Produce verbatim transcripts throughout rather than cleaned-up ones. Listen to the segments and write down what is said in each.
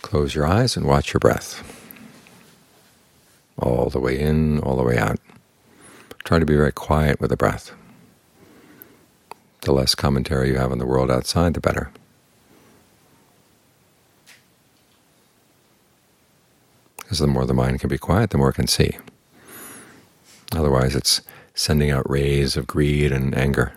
Close your eyes and watch your breath. All the way in, all the way out. Try to be very quiet with the breath. The less commentary you have on the world outside, the better. Because the more the mind can be quiet, the more it can see. Otherwise it's sending out rays of greed and anger.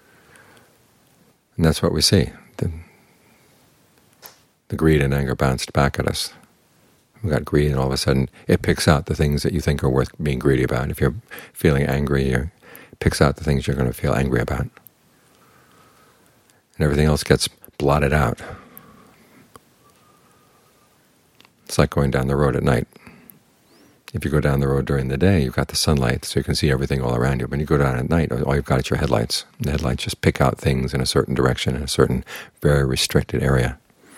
And that's what we see. The, the greed and anger bounced back at us. We've got greed, and all of a sudden it picks out the things that you think are worth being greedy about. If you're feeling angry, it picks out the things you're going to feel angry about. And everything else gets blotted out. It's like going down the road at night. If you go down the road during the day, you've got the sunlight, so you can see everything all around you. When you go down at night, all you've got is your headlights. The headlights just pick out things in a certain direction, in a certain very restricted area.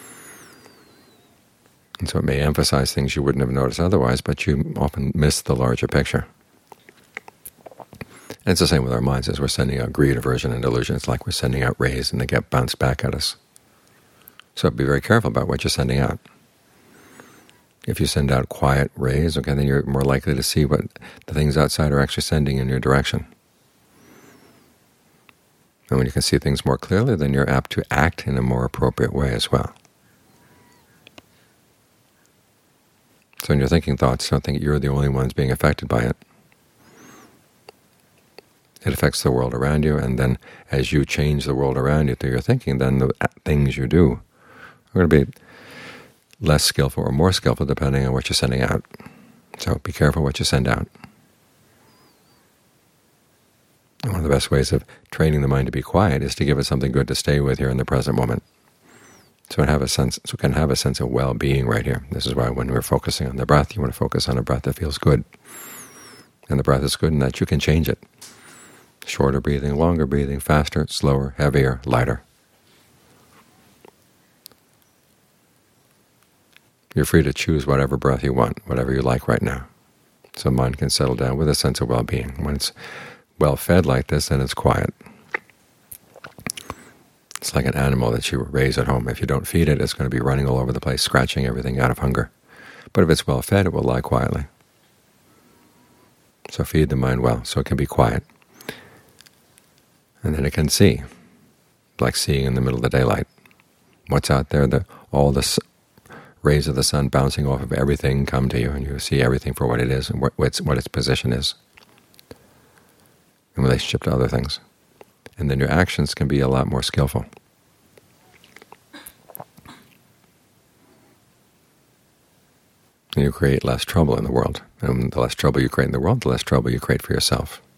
And so it may emphasize things you wouldn't have noticed otherwise, but you often miss the larger picture. And it's the same with our minds. As we're sending out greed, aversion, and delusion, it's like we're sending out rays and they get bounced back at us. So be very careful about what you're sending out. If you send out quiet rays, okay, then you're more likely to see what the things outside are actually sending in your direction. And when you can see things more clearly, then you're apt to act in a more appropriate way as well. So when you're thinking thoughts, don't think you're the only ones being affected by it. It affects the world around you, and then as you change the world around you through your thinking, then the things you do are going to be less skillful or more skillful depending on what you're sending out. So be careful what you send out. And one of the best ways of training the mind to be quiet is to give it something good to stay with here in the present moment. So it have a sense, so it can have a sense of well-being right here. This is why when we're focusing on the breath, you want to focus on a breath that feels good. And the breath is good in that you can change it. Shorter breathing, longer breathing, faster, slower, heavier, lighter. You're free to choose whatever breath you want, whatever you like right now. So mind can settle down with a sense of well-being. When it's well-fed like this, then it's quiet. It's like an animal that you raise at home. If you don't feed it, it's going to be running all over the place, scratching everything out of hunger. But if it's well-fed, it will lie quietly. So feed the mind well, so it can be quiet. And then it can see, like seeing in the middle of the daylight. What's out there? The, all the rays of the sun bouncing off of everything come to you, and you see everything for what it is and what its, what its position is in relationship to other things. And then your actions can be a lot more skillful. And you create less trouble in the world. And the less trouble you create in the world, the less trouble you create for yourself.